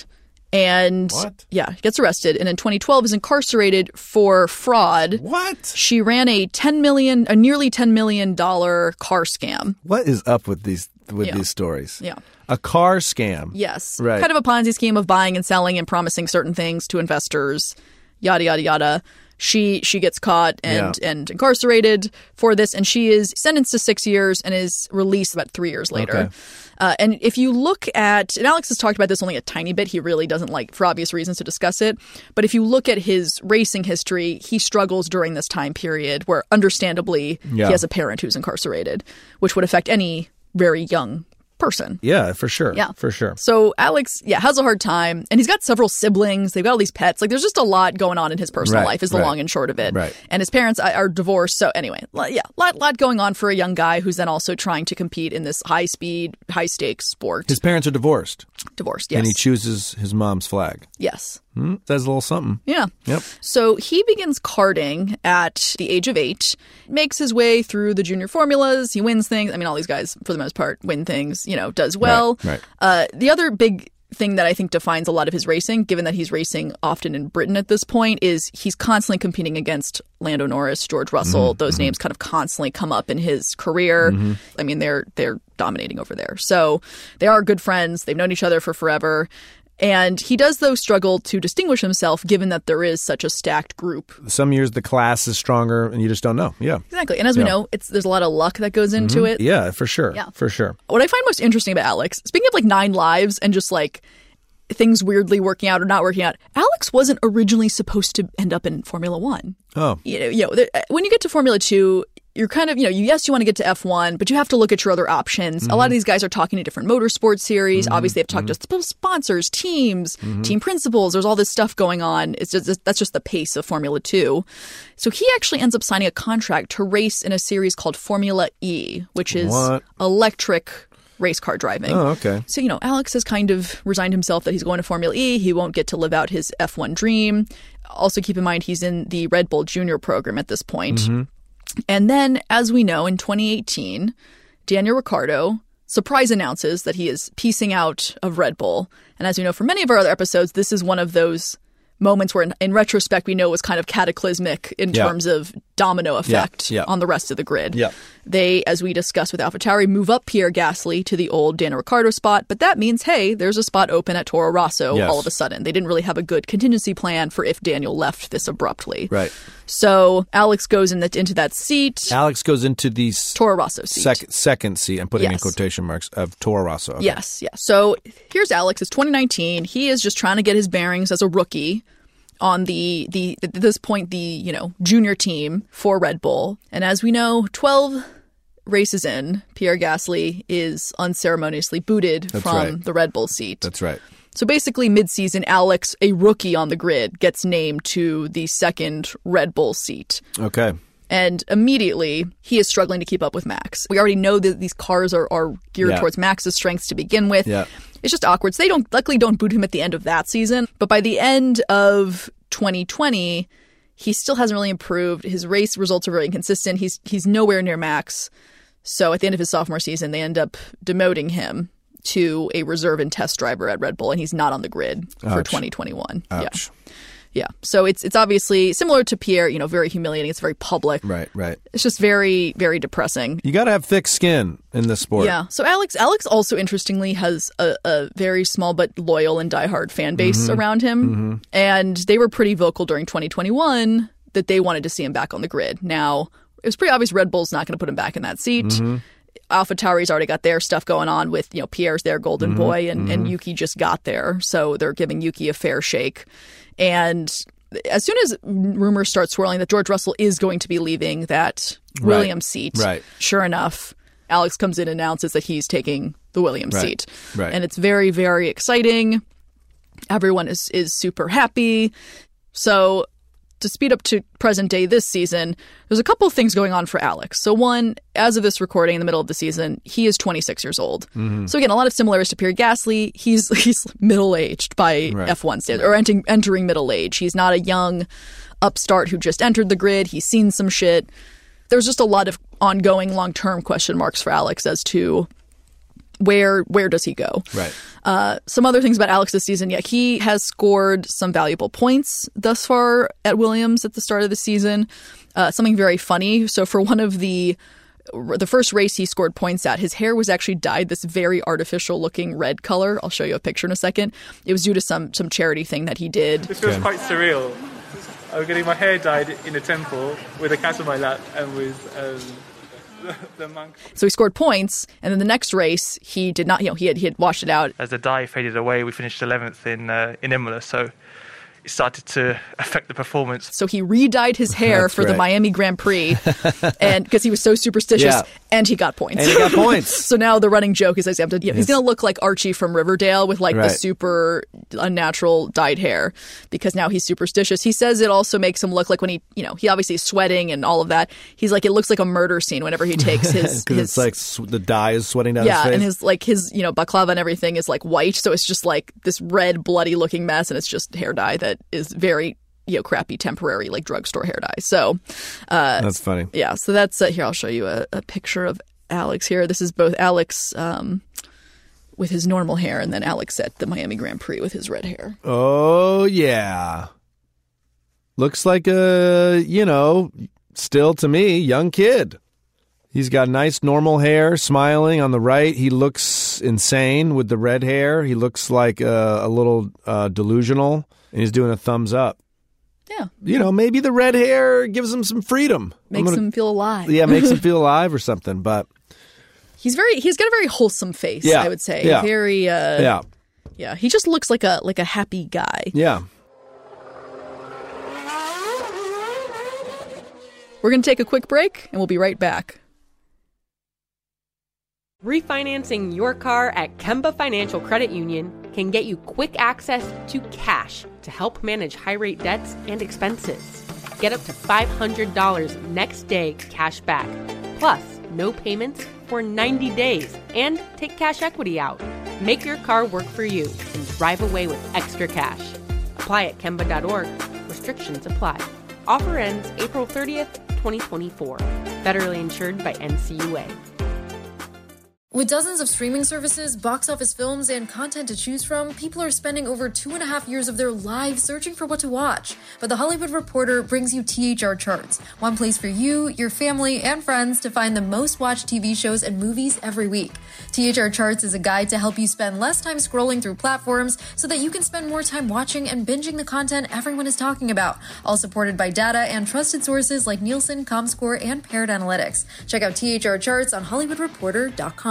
And gets arrested, and in 2012 is incarcerated for fraud. What? She ran a nearly $10 million car scam. What is up with these stories? Yeah. A car scam. Yes. Right. Kind of a Ponzi scheme of buying and selling and promising certain things to investors. Yada yada yada. She gets caught and incarcerated for this, and she is sentenced to 6 years and is released about 3 years later. Okay. And if you look at, and Alex has talked about this only a tiny bit, he really doesn't like, for obvious reasons, to discuss it. But if you look at his racing history, he struggles during this time period where, understandably, he has a parent who's incarcerated, which would affect any very young person. Yeah, for sure. Yeah. For sure. So Alex, has a hard time. And he's got several siblings. They've got all these pets. Like, there's just a lot going on in his personal life is the long and short of it. Right. And his parents are divorced. So anyway, lot going on for a young guy who's then also trying to compete in this high-speed, high-stakes sport. His parents are divorced. Divorced, yes. And he chooses his mom's flag. Yes. Says a little something. Yeah. Yep. So he begins karting at the age of 8, makes his way through the junior formulas. He wins things. I mean, all these guys, for the most part, win things, does well. Right. The other big thing that I think defines a lot of his racing, given that he's racing often in Britain at this point, is he's constantly competing against Lando Norris, George Russell. Those names kind of constantly come up in his career. I mean, they're dominating over there. So they are good friends. They've known each other for forever. And he does, though, struggle to distinguish himself, given that there is such a stacked group. Some years the class is stronger, and you just don't know. Yeah. Exactly. And as we know, there's a lot of luck that goes into it. Yeah, for sure. Yeah. For sure. What I find most interesting about Alex, speaking of 9 lives and just things weirdly working out or not working out, Alex wasn't originally supposed to end up in Formula One. Oh. When you get to Formula 2, you're kind of, yes, you want to get to F1, but you have to look at your other options. A lot of these guys are talking to different motorsports series. Obviously, they have to talk to sponsors, teams, team principals. There's all this stuff going on. That's just the pace of Formula 2. So he actually ends up signing a contract to race in a series called Formula E, which is electric race car driving. Oh, okay. So, Alex has kind of resigned himself that he's going to Formula E. He won't get to live out his F1 dream. Also, keep in mind, he's in the Red Bull Junior program at this point. And then, as we know, in 2018, Daniel Ricciardo surprise announces that he is piecing out of Red Bull. And as we know from many of our other episodes, this is one of those moments where, in retrospect, we know was kind of cataclysmic in terms of domino effect on the rest of the grid. They, as we discussed with AlphaTauri, move up Pierre Gasly to the old Daniel Ricciardo spot, but that means, hey, there's a spot open at Toro Rosso all of a sudden. They didn't really have a good contingency plan for if Daniel left this abruptly. Right. So Alex goes into that seat. Alex goes into the Toro Rosso seat. Second seat, I'm putting in quotation marks, of Toro Rosso. Okay. Yes. So here's Alex. It's 2019. He is just trying to get his bearings as a rookie on at this point, the junior team for Red Bull. And as we know, 12 races in, Pierre Gasly is unceremoniously booted from the Red Bull seat. That's right. So basically, mid-season, Alex, a rookie on the grid, gets named to the second Red Bull seat. Okay. And immediately, he is struggling to keep up with Max. We already know that these cars are geared towards Max's strengths to begin with. Yeah. It's just awkward. So they luckily don't boot him at the end of that season. But by the end of 2020, he still hasn't really improved. His race results are very inconsistent. He's nowhere near Max. So at the end of his sophomore season, they end up demoting him to a reserve and test driver at Red Bull, and he's not on the grid for 2021. Ouch. Yeah. So it's obviously similar to Pierre, very humiliating. It's very public. Right. It's just very, very depressing. You got to have thick skin in this sport. Yeah. So Alex also interestingly has a very small but loyal and diehard fan base around him. Mm-hmm. And they were pretty vocal during 2021 that they wanted to see him back on the grid. Now, it was pretty obvious Red Bull's not going to put him back in that seat. Mm-hmm. AlphaTauri's already got their stuff going on with, Pierre's their golden boy and Yuki just got there. So they're giving Yuki a fair shake. And as soon as rumors start swirling that George Russell is going to be leaving that Williams seat, sure enough, Alex comes in and announces that he's taking the Williams seat. Right. And it's very, very exciting. Everyone is super happy. So to speed up to present day this season, there's a couple of things going on for Alex. So one, as of this recording in the middle of the season, he is 26 years old. Mm-hmm. So again, a lot of similarities to Pierre Gasly. He's middle-aged by F1 standards, or entering middle age. He's not a young upstart who just entered the grid. He's seen some shit. There's just a lot of ongoing long-term question marks for Alex as to where does he go? Right. Some other things about Alex this season. Yeah, he has scored some valuable points thus far at Williams at the start of the season. Something very funny. So for one of the first race he scored points at, his hair was actually dyed this very artificial looking red color. I'll show you a picture in a second. It was due to some charity thing that he did. This feels quite surreal. I'm getting my hair dyed in a temple with a cat on my lap and with the monk. So he scored points, and then the next race he did not. He had washed it out. As the dye faded away, we finished 11th in Imola. So it started to affect the performance. So he re-dyed his hair for the Miami Grand Prix, and because he was so superstitious, and he got points. So now the running joke is he's going to look like Archie from Riverdale with the super unnatural dyed hair, because now he's superstitious. He says it also makes him look like when he obviously is sweating and all of that. He's like, it looks like a murder scene whenever he takes his. Because it's like the dye is sweating down his face. And his baklava and everything is like white, so it's just like this red bloody looking mess, and it's just hair dye that is very crappy temporary like drugstore hair dye. So that's funny. Yeah, so that's here. I'll show you a picture of Alex here. This is both Alex with his normal hair, and then Alex at the Miami Grand Prix with his red hair. Oh yeah, looks like a still to me young kid. He's got nice normal hair, smiling on the right. He looks insane with the red hair. He looks like a little delusional. And he's doing a thumbs up. Yeah. Maybe the red hair gives him some freedom. Makes him feel alive. Yeah, makes him feel alive or something. But he's got a very wholesome face, I would say. Yeah. Very Yeah. He just looks like a happy guy. Yeah. We're going to take a quick break, and we'll be right back. Refinancing your car at Kemba Financial Credit Union can get you quick access to cash to help manage high-rate debts and expenses. Get up to $500 next day cash back, plus no payments for 90 days, and take cash equity out. Make your car work for you and drive away with extra cash. Apply at Kemba.org. Restrictions apply. Offer ends April 30th, 2024. Federally insured by NCUA. With dozens of streaming services, box office films, and content to choose from, people are spending over 2.5 years of their lives searching for what to watch. But The Hollywood Reporter brings you THR Charts, one place for you, your family, and friends to find the most watched TV shows and movies every week. THR Charts is a guide to help you spend less time scrolling through platforms so that you can spend more time watching and binging the content everyone is talking about, all supported by data and trusted sources like Nielsen, Comscore, and Paired Analytics. Check out THR Charts on HollywoodReporter.com.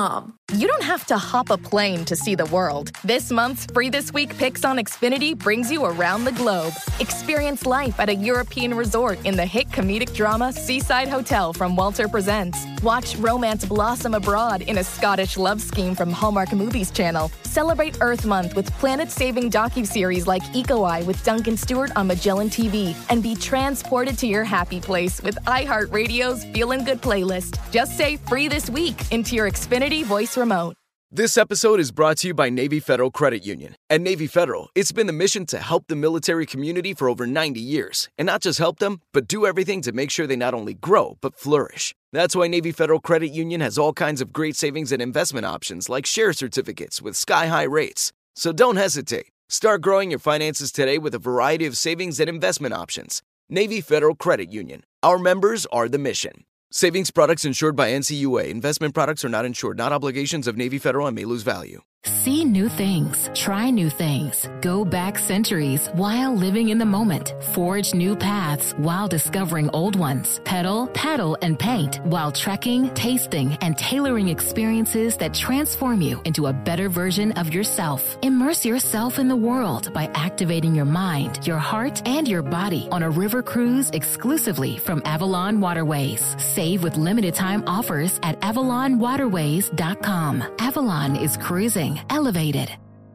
You don't have to hop a plane to see the world. This month's Free This Week Picks on Xfinity brings you around the globe. Experience life at a European resort in the hit comedic drama Seaside Hotel from Walter Presents. Watch romance blossom abroad in a Scottish love scheme from Hallmark Movies Channel. Celebrate Earth Month with planet-saving docuseries like Eco Eye with Duncan Stewart on Magellan TV. And be transported to your happy place with iHeartRadio's Feelin' Good playlist. Just say Free This Week into your Xfinity voice remote. This episode is brought to you by Navy Federal Credit Union. At Navy Federal, it's been the mission to help the military community for over 90 years. And not just help them, but do everything to make sure they not only grow, but flourish. That's why Navy Federal Credit Union has all kinds of great savings and investment options like share certificates with sky-high rates. So don't hesitate. Start growing your finances today with a variety of savings and investment options. Navy Federal Credit Union. Our members are the mission. Savings products insured by NCUA. Investment products are not insured, not obligations of Navy Federal and may lose value. See new things, try new things, go back centuries while living in the moment, forge new paths while discovering old ones, pedal, paddle, and paint while trekking, tasting, and tailoring experiences that transform you into a better version of yourself. Immerse yourself in the world by activating your mind, your heart, and your body on a river cruise exclusively from Avalon Waterways. Save with limited time offers at AvalonWaterways.com. Avalon is cruising elevated.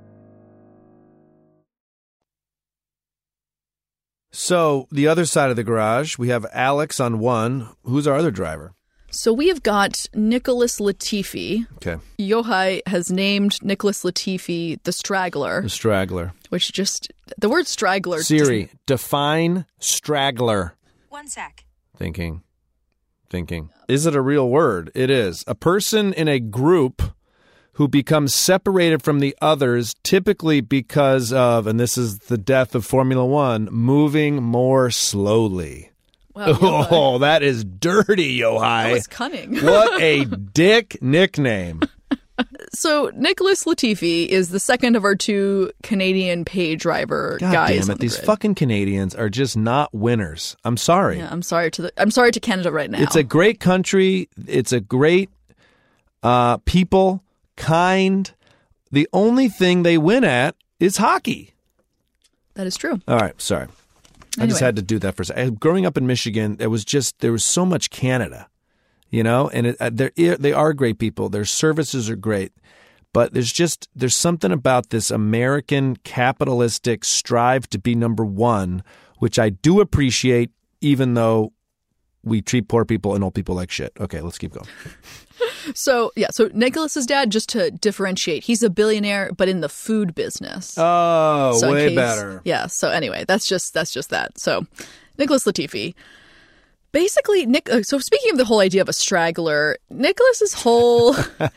So the other side of the garage, we have Alex on one. Who's our other driver? So we have got Nicholas Latifi. Okay. Yochai has named Nicholas Latifi the Straggler. The Straggler. Which just, the word straggler. Siri, define straggler. 1 sec. Thinking. Is it a real word? It is. A person in a group who becomes separated from the others, typically because of, and this is the death of Formula One, moving more slowly. Wow, oh, that is dirty, Yochai. That was cunning. What a dick nickname. So Nicholas Latifi is the second of our two Canadian pay driver God guys. Damn it, these fucking Canadians are just not winners. I'm sorry. Yeah, I'm sorry to Canada right now. It's a great country. It's a great people, kind. The only thing they win at is hockey. That is true. All right, sorry. I just had to do that for a second. Growing up in Michigan, there was so much Canada. You know, and they are great people. Their services are great. But there's something about this American capitalistic strive to be number one, which I do appreciate, even though we treat poor people and old people like shit. Okay, let's keep going. So Nicholas's dad, just to differentiate, he's a billionaire, but in the food business. Oh, so way better. Yeah. So anyway, that's just that. So Nicholas Latifi. Basically, so speaking of the whole idea of a straggler, Nicholas's whole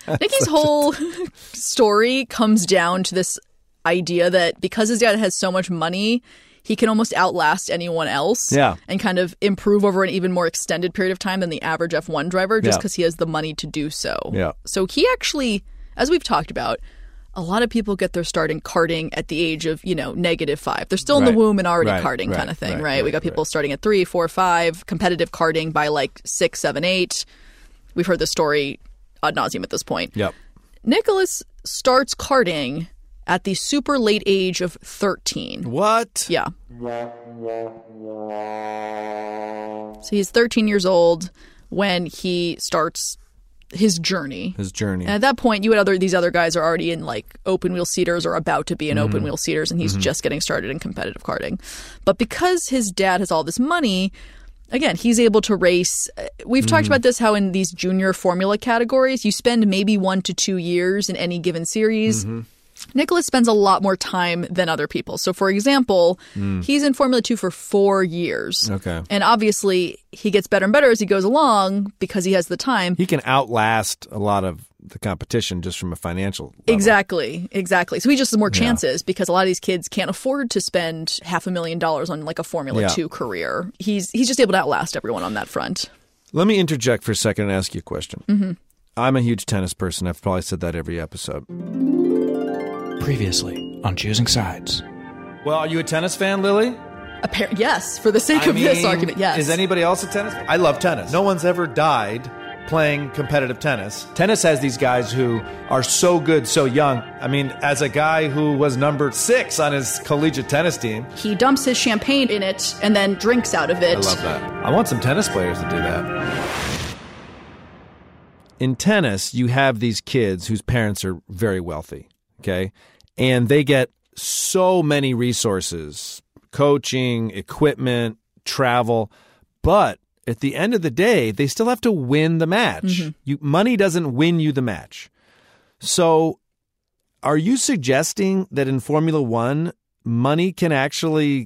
story comes down to this idea that because his dad has so much money, he can almost outlast anyone else and kind of improve over an even more extended period of time than the average F1 driver just because he has the money to do so. Yeah. So he actually, as we've talked about, a lot of people get their start in karting at the age of, -5. They're still in the womb and already karting kind of thing, right? We got people starting at 3, 4, 5, competitive karting by like 6, 7, 8. We've heard this story ad nauseum at this point. Yep. Nicholas starts karting at the super late age of 13. What? Yeah. So he's 13 years old when he starts his journey. And at that point, you had these other guys are already in like open wheel seaters or about to be in open wheel seaters, and he's just getting started in competitive karting. But because his dad has all this money, again, he's able to race. We've talked about this, how in these junior formula categories, you spend maybe 1 to 2 years in any given series. Nicholas spends a lot more time than other people. So, for example, he's in Formula 2 for 4 years. Okay. And obviously, he gets better and better as he goes along because he has the time. He can outlast a lot of the competition just from a financial level. Exactly. So he just has more chances because a lot of these kids can't afford to spend $500,000 on like a Formula 2 career. He's just able to outlast everyone on that front. Let me interject for a second and ask you a question. I'm a huge tennis person. I've probably said that every episode. Previously on Choosing Sides. Well, are you a tennis fan, Lily? Yes, for the sake of this argument, yes. Is anybody else a tennis fan? I love tennis. No one's ever died playing competitive tennis. Tennis has these guys who are so good, so young. I mean, as a guy who was number 6 on his collegiate tennis team. He dumps his champagne in it and then drinks out of it. I love that. I want some tennis players to do that. In tennis, you have these kids whose parents are very wealthy, okay? And they get so many resources, coaching, equipment, travel, but at the end of the day, they still have to win the match. Money doesn't win you the match. So are you suggesting that in Formula One, money can actually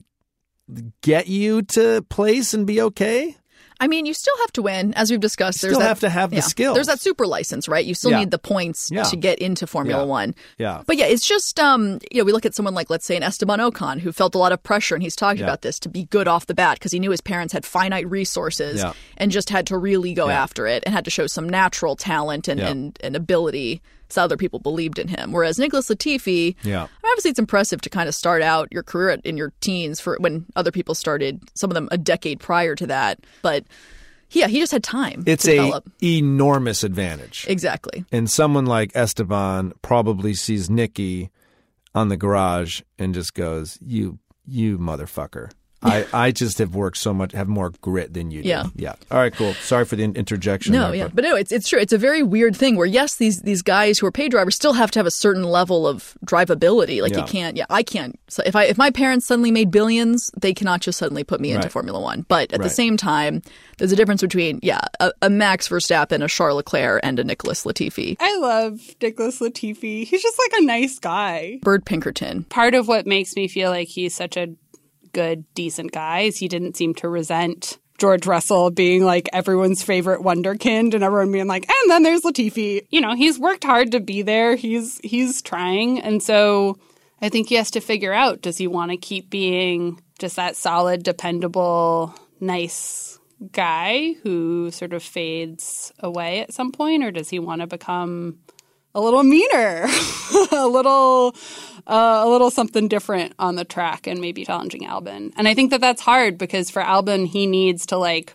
get you to place and be okay? I mean, you still have to win, as we've discussed. You still have to have the skills. There's that super license, right? You still need the points to get into Formula One. Yeah. But yeah, it's just, we look at someone like, let's say, an Esteban Ocon, who felt a lot of pressure, and he's talking about this, to be good off the bat because he knew his parents had finite resources and just had to really go after it and had to show some natural talent and ability so other people believed in him. Whereas Nicholas Latifi, obviously it's impressive to kind of start out your career in your teens for when other people started, some of them a decade prior to that. But yeah, he just had time to develop. It's an enormous advantage. Exactly. And someone like Esteban probably sees Nicky on the garage and just goes, you motherfucker. I just have worked so much, have more grit than you do. Yeah. All right, cool. Sorry for the interjection. But no, it's true. It's a very weird thing where, yes, these guys who are paid drivers still have to have a certain level of drivability. Like you can't, I can't. So if my parents suddenly made billions, they cannot just suddenly put me into Formula One. But at the same time, there's a difference between, a Max Verstappen, a Charles Leclerc, and a Nicholas Latifi. I love Nicholas Latifi. He's just like a nice guy. Bird Pinkerton. Part of what makes me feel like he's such a good, decent guy is he didn't seem to resent George Russell being like everyone's favorite wonderkind and everyone being like, and then there's Latifi. You know, he's worked hard to be there. He's trying. And so I think he has to figure out, does he want to keep being just that solid, dependable, nice guy who sort of fades away at some point, or does he want to become a little meaner, a little something different on the track and maybe challenging Albon. And I think that that's hard because for Albon, he needs to like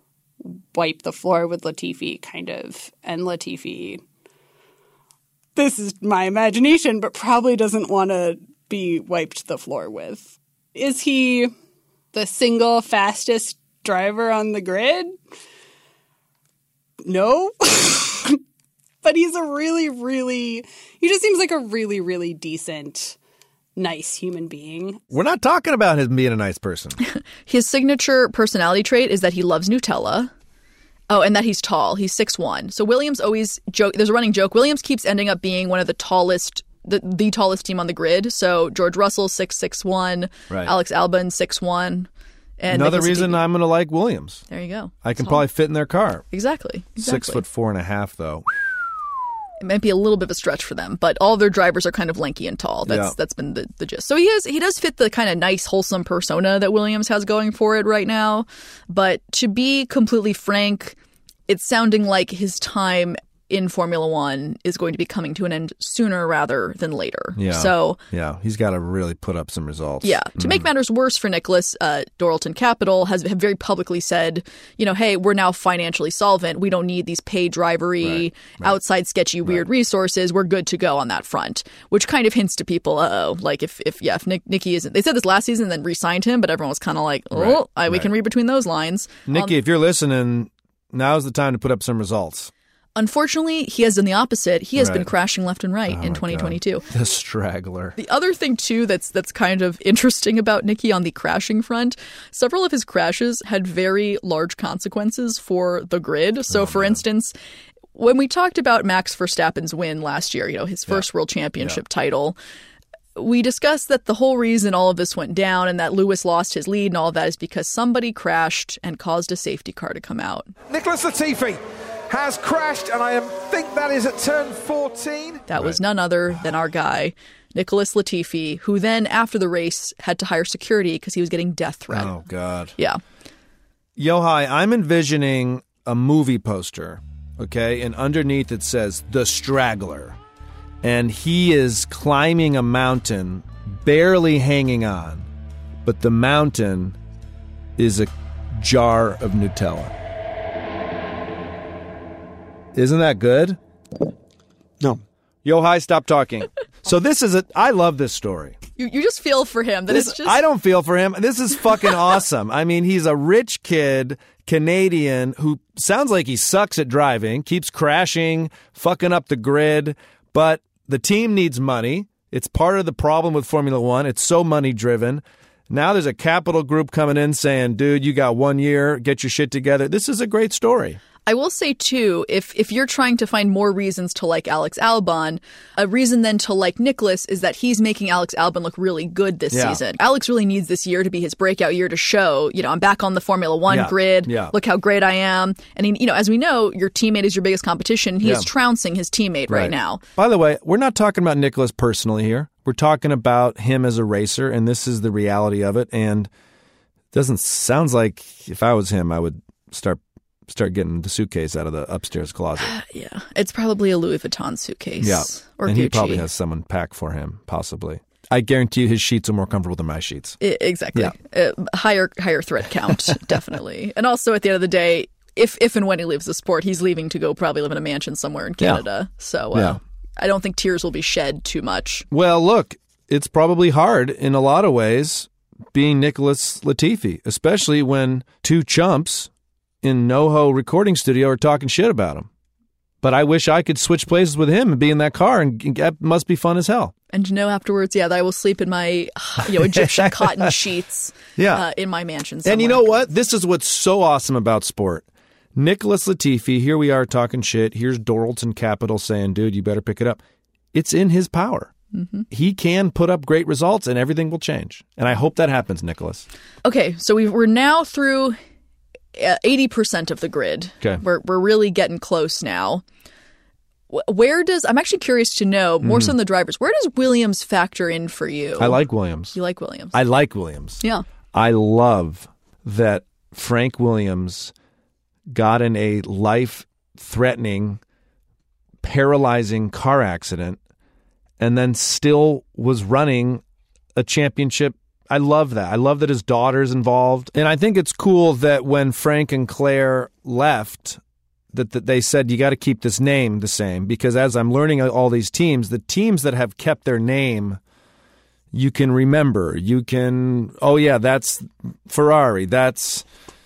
wipe the floor with Latifi kind of. And Latifi, this is my imagination, but probably doesn't want to be wiped the floor with. Is he the single fastest driver on the grid? No. But he's he just seems like a really, really decent, nice human being. We're not talking about him being a nice person. His signature personality trait is that he loves Nutella. Oh, and that he's tall. He's 6'1". So Williams always joke. There's a running joke. Williams keeps ending up being one of the tallest, the tallest team on the grid. So George Russell, 6'1". Right. Alex Albon, 6'1". And another reason I'm going to like Williams. There you go. I can probably fit in their car. Exactly. 6'4.5", though. It might be a little bit of a stretch for them, but all their drivers are kind of lanky and tall. That's been the gist. So he does fit the kind of nice, wholesome persona that Williams has going for it right now. But to be completely frank, it's sounding like his time in Formula One is going to be coming to an end sooner rather than later. Yeah. So he's got to really put up some results. Yeah. To make matters worse for Nicholas, Dorilton Capital have very publicly said, hey, we're now financially solvent. We don't need these paid drivery, outside sketchy, weird resources. We're good to go on that front, which kind of hints to people, like if Nicky isn't. They said this last season and then re-signed him, but everyone was kind of like, we can read between those lines. Nicky, if you're listening, now's the time to put up some results. Unfortunately, he has done the opposite. He has been crashing left and right in 2022. God. The straggler. The other thing, too, that's kind of interesting about Nicky on the crashing front, several of his crashes had very large consequences for the grid. So, for instance, when we talked about Max Verstappen's win last year, his first world championship title, we discussed that the whole reason all of this went down and that Lewis lost his lead and all of that is because somebody crashed and caused a safety car to come out. Nicholas Latifi has crashed, and I think that is at turn 14. That was none other than our guy, Nicholas Latifi, who then, after the race, had to hire security because he was getting death threat. Oh, God. Yeah. Yohai, I'm envisioning a movie poster, okay, and underneath it says, The Straggler. And he is climbing a mountain, barely hanging on, but the mountain is a jar of Nutella. Isn't that good? No. Yohai, stop talking. So I love this story. You just feel for him. I don't feel for him. This is fucking awesome. I mean, he's a rich kid, Canadian, who sounds like he sucks at driving, keeps crashing, fucking up the grid, but the team needs money. It's part of the problem with Formula One. It's so money-driven. Now there's a capital group coming in saying, dude, you got 1 year, get your shit together. This is a great story. I will say, too, if you're trying to find more reasons to like Alex Albon, a reason then to like Nicholas is that he's making Alex Albon look really good this season. Alex really needs this year to be his breakout year to show, I'm back on the Formula One grid. Yeah. Look how great I am. And, he, as we know, your teammate is your biggest competition. He is trouncing his teammate right now. By the way, we're not talking about Nicholas personally here. We're talking about him as a racer, and this is the reality of it. And it sounds like if I was him, I would start getting the suitcase out of the upstairs closet. Yeah. It's probably a Louis Vuitton suitcase. Yeah. Or and Gucci. He probably has someone pack for him, possibly. I guarantee you his sheets are more comfortable than my sheets. Exactly. Yeah. Higher threat count, definitely. And also, at the end of the day, if and when he leaves the sport, he's leaving to go probably live in a mansion somewhere in Canada. Yeah. So I don't think tears will be shed too much. Well, look, it's probably hard in a lot of ways being Nicholas Latifi, especially when two chumps in NoHo recording studio are talking shit about him. But I wish I could switch places with him and be in that car, and that must be fun as hell. And afterwards, that I will sleep in my Egyptian cotton sheets in my mansion somewhere. And you know what? This is what's so awesome about sport. Nicholas Latifi, here we are talking shit. Here's Doralton Capital saying, dude, you better pick it up. It's in his power. Mm-hmm. He can put up great results and everything will change. And I hope that happens, Nicholas. Okay, so we're now through 80% of the grid. Okay. We're really getting close now. I'm actually curious to know, more so than the drivers, where does Williams factor in for you? I like Williams. You like Williams? I like Williams. Yeah. I love that Frank Williams got in a life-threatening, paralyzing car accident and then still was running a championship. I love that. I love that his daughter's involved. And I think it's cool that when Frank and Claire left, that they said, you got to keep this name the same. Because as I'm learning all these teams, the teams that have kept their name, you can remember. You can, that's Ferrari. That's,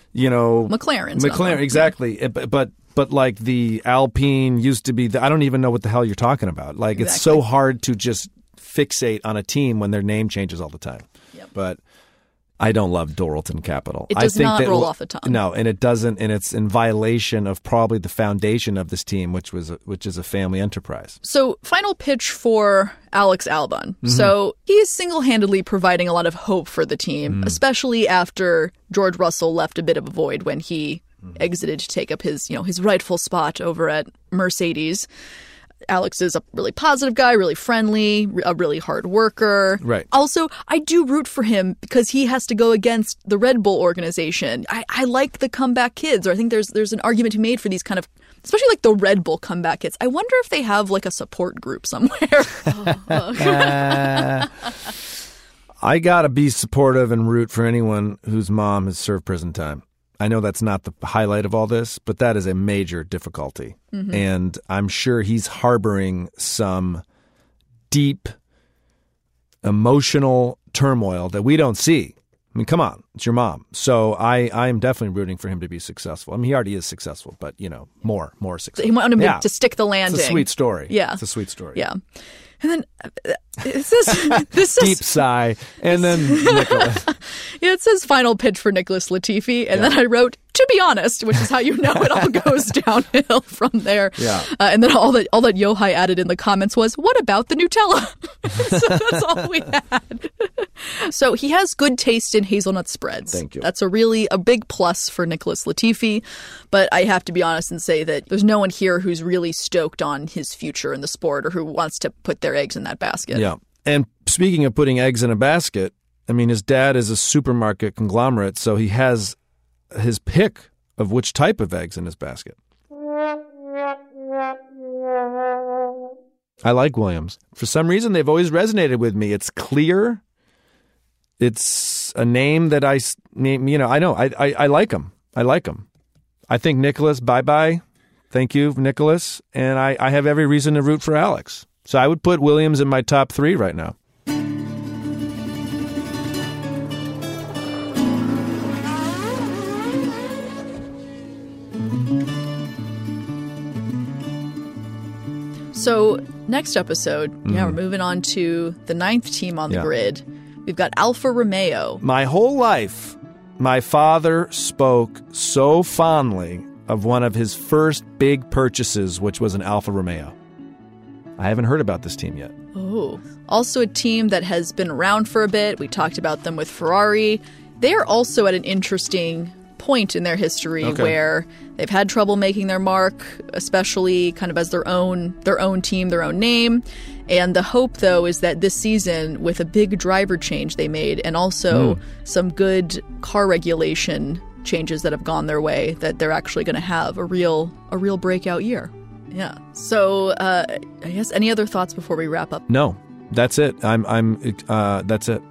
McLaren, exactly. Yeah. But like the Alpine used to be, I don't even know what the hell you're talking about. Like It's so hard to just fixate on a team when their name changes all the time. Yep. But I don't love Doralton Capital. It does not roll off the tongue. No, and it doesn't, and it's in violation of probably the foundation of this team, which is a family enterprise. So, final pitch for Alex Albon. Mm-hmm. So, he is single-handedly providing a lot of hope for the team, especially after George Russell left a bit of a void when he exited to take up his rightful spot over at Mercedes. Alex is a really positive guy, really friendly, a really hard worker. Right. Also, I do root for him because he has to go against the Red Bull organization. I like the comeback kids, or I think there's an argument to be made for these kind of, especially like the Red Bull comeback kids. I wonder if they have like a support group somewhere. I gotta be supportive and root for anyone whose mom has served prison time. I know that's not the highlight of all this, but that is a major difficulty. Mm-hmm. And I'm sure he's harboring some deep emotional turmoil that we don't see. I mean, come on, it's your mom. So I am definitely rooting for him to be successful. I mean, he already is successful, but, more successful. He wanted him to stick the landing. It's a sweet story. Yeah. It's a sweet story. Yeah. And then this deep sigh, and then Nicholas. It says final pitch for Nicholas Latifi, and then I wrote, to be honest, which is how you know it all goes downhill from there. Yeah. And then all that Yohai added in the comments was, what about the Nutella? So that's all we had. So he has good taste in hazelnut spreads. Thank you. That's a big plus for Nicholas Latifi. But I have to be honest and say that there's no one here who's really stoked on his future in the sport or who wants to put their eggs in that basket. Yeah. And speaking of putting eggs in a basket, I mean, his dad is a supermarket conglomerate, so he has his pick of which type of eggs in his basket. I like Williams. For some reason, they've always resonated with me. It's clear. It's a name that I know. I like him. I like him. I think Nicholas, bye-bye. Thank you, Nicholas. And I have every reason to root for Alex. So I would put Williams in my top 3 right now. So next episode, we're moving on to the 9th team on the grid. We've got Alfa Romeo. My whole life, my father spoke so fondly of one of his first big purchases, which was an Alfa Romeo. I haven't heard about this team yet. Oh, also a team that has been around for a bit. We talked about them with Ferrari. They are also at an interesting point in their history where they've had trouble making their mark, especially kind of as their own team, their own name. And the hope, though, is that this season, with a big driver change they made and also some good car regulation changes that have gone their way, that they're actually going to have a real breakout year. Yeah. So I guess any other thoughts before we wrap up? No, that's it. That's it.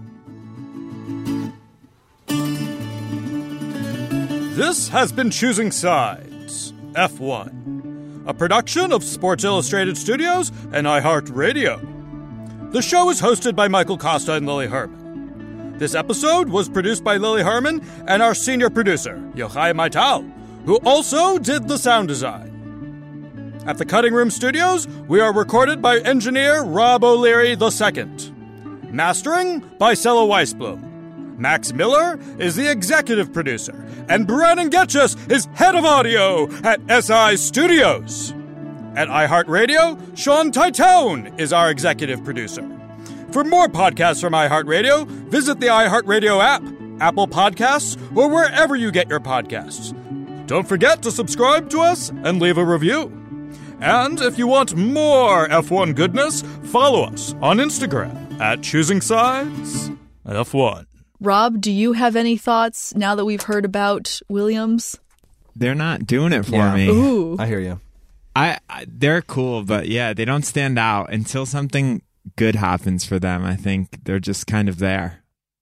This has been Choosing Sides, F1, a production of Sports Illustrated Studios and iHeartRadio. The show is hosted by Michael Costa and Lily Herman. This episode was produced by Lily Herman and our senior producer, Yochai Maital, who also did the sound design. At the Cutting Room Studios, we are recorded by engineer Rob O'Leary II. Mastering by Sela Weisblum. Max Miller is the executive producer, and Brennan Getchus is head of audio at SI Studios. At iHeartRadio, Sean Titone is our executive producer. For more podcasts from iHeartRadio, visit the iHeartRadio app, Apple Podcasts, or wherever you get your podcasts. Don't forget to subscribe to us and leave a review. And if you want more F1 goodness, follow us on Instagram at Choosing Sides F1. Rob, do you have any thoughts now that we've heard about Williams? They're not doing it for me. Ooh. I hear you. They're cool, but yeah, they don't stand out until something good happens for them. I think they're just kind of there.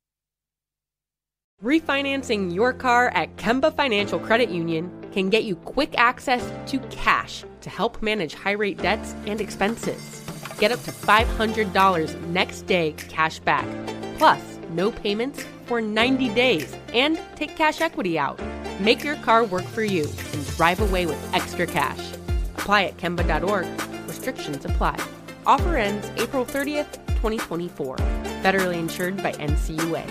Refinancing your car at Kemba Financial Credit Union can get you quick access to cash to help manage high-rate debts and expenses. Get up to $500 next day cash back, plus no payments for 90 days, and take cash equity out. Make your car work for you and drive away with extra cash. Apply at Kemba.org. Restrictions apply. Offer ends April 30th, 2024. Federally insured by NCUA.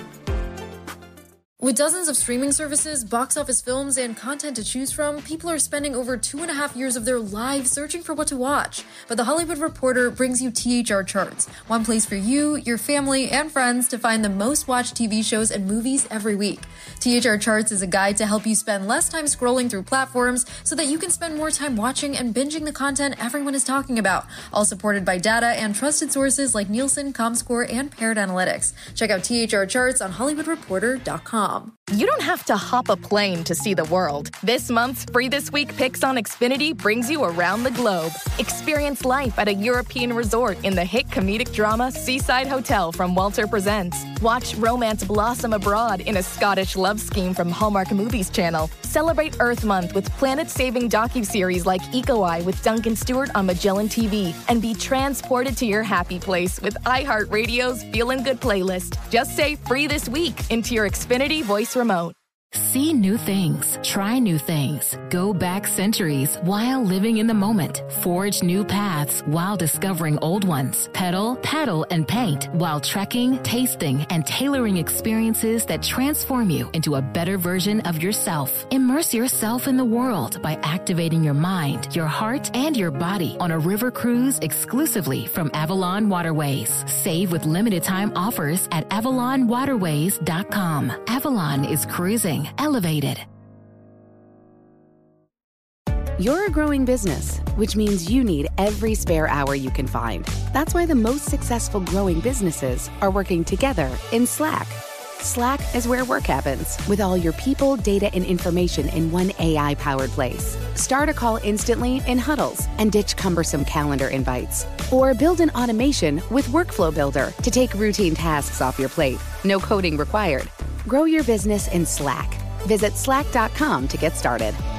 With dozens of streaming services, box office films, and content to choose from, people are spending over 2.5 years of their lives searching for what to watch. But The Hollywood Reporter brings you THR Charts, one place for you, your family, and friends to find the most watched TV shows and movies every week. THR Charts is a guide to help you spend less time scrolling through platforms so that you can spend more time watching and binging the content everyone is talking about, all supported by data and trusted sources like Nielsen, Comscore, and Paired Analytics. Check out THR Charts on HollywoodReporter.com. You don't have to hop a plane to see the world. This month's Free This Week Picks on Xfinity brings you around the globe. Experience life at a European resort in the hit comedic drama Seaside Hotel from Walter Presents. Watch romance blossom abroad in a Scottish love scheme from Hallmark Movies Channel. Celebrate Earth Month with planet-saving docuseries like Eco-Eye with Duncan Stewart on Magellan TV. And be transported to your happy place with iHeartRadio's Feelin' Good playlist. Just say Free This Week into your Xfinity voice remote. See new things, try new things, go back centuries while living in the moment, forge new paths while discovering old ones, pedal, paddle, and paint while trekking, tasting, and tailoring experiences that transform you into a better version of yourself. Immerse yourself in the world by activating your mind, your heart, and your body on a river cruise exclusively from Avalon Waterways. Save with limited time offers at AvalonWaterways.com. Avalon is cruising elevated. You're a growing business, which means you need every spare hour you can find. That's why the most successful growing businesses are working together in Slack. Slack is where work happens, with all your people, data, and information in one AI-powered place. Start a call instantly in huddles and ditch cumbersome calendar invites. Or build an automation with Workflow Builder to take routine tasks off your plate. No coding required. Grow your business in Slack. Visit slack.com to get started.